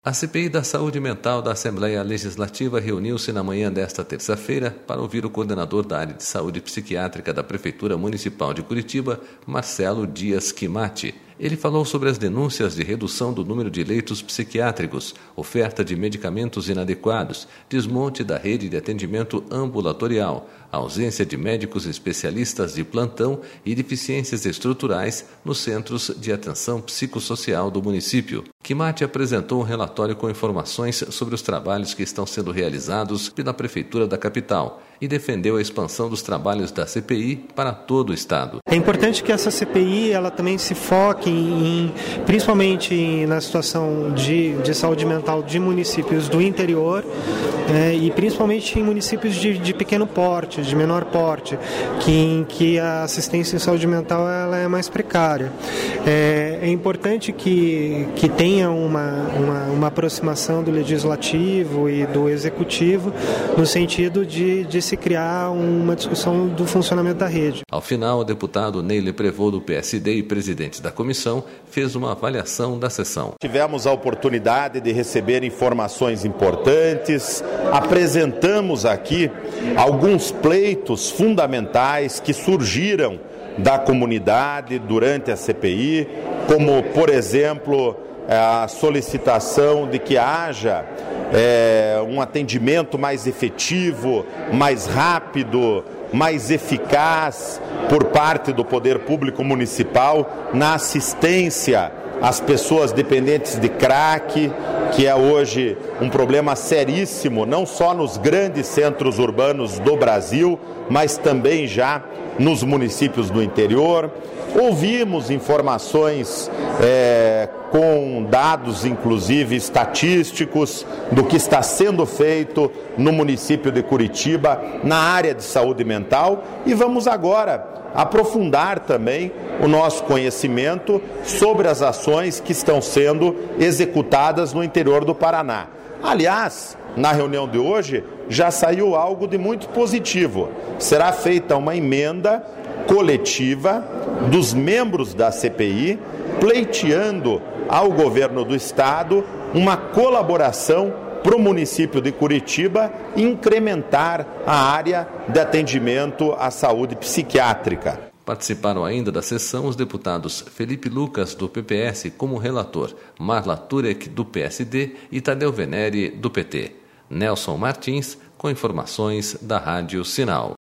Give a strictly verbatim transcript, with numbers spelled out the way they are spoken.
A C P I da Saúde Mental da Assembleia Legislativa reuniu-se na manhã desta terça-feira para ouvir o coordenador da área de saúde psiquiátrica da Prefeitura Municipal de Curitiba, Marcelo Dias Quimati. Ele falou sobre as denúncias de redução do número de leitos psiquiátricos, oferta de medicamentos inadequados, desmonte da rede de atendimento ambulatorial, ausência de médicos especialistas de plantão e deficiências estruturais nos centros de atenção psicossocial do município. Quimati apresentou um relatório com informações sobre os trabalhos que estão sendo realizados pela Prefeitura da capital e defendeu a expansão dos trabalhos da C P I para todo o estado. É importante que essa C P I ela também se foque em, principalmente na situação de, de saúde mental de municípios do interior é, e principalmente em municípios de, de pequeno porte, de menor porte, que, em que a assistência em saúde mental ela é mais precária. É, é importante que, que tenha uma, uma, uma aproximação do legislativo e do executivo no sentido de, de se criar uma discussão do funcionamento da rede. Ao final, o deputado Neile Prevô, do P S D e presidente da comissão, fez uma avaliação da sessão. Tivemos a oportunidade de receber informações importantes, apresentamos aqui alguns pleitos fundamentais que surgiram da comunidade durante a C P I, como, por exemplo, a solicitação de que haja é, um atendimento mais efetivo, mais rápido, mais eficaz por parte do Poder Público Municipal na assistência às pessoas dependentes de crack, que é hoje um problema seríssimo, não só nos grandes centros urbanos do Brasil, mas também já nos municípios do interior. Ouvimos informações é, com dados, inclusive estatísticos, do que está sendo feito no município de Curitiba na área de saúde mental e vamos agora aprofundar também o nosso conhecimento sobre as ações que estão sendo executadas no interior do Paraná. Aliás, na reunião de hoje já saiu algo de muito positivo. Será feita uma emenda coletiva dos membros da C P I, pleiteando ao governo do estado uma colaboração para o município de Curitiba incrementar a área de atendimento à saúde psiquiátrica. Participaram ainda da sessão os deputados Felipe Lucas, do P P S, como relator, Marla Turek, do P S D e Tadeu Venere, do P T. Nelson Martins, com informações da Rádio Sinal.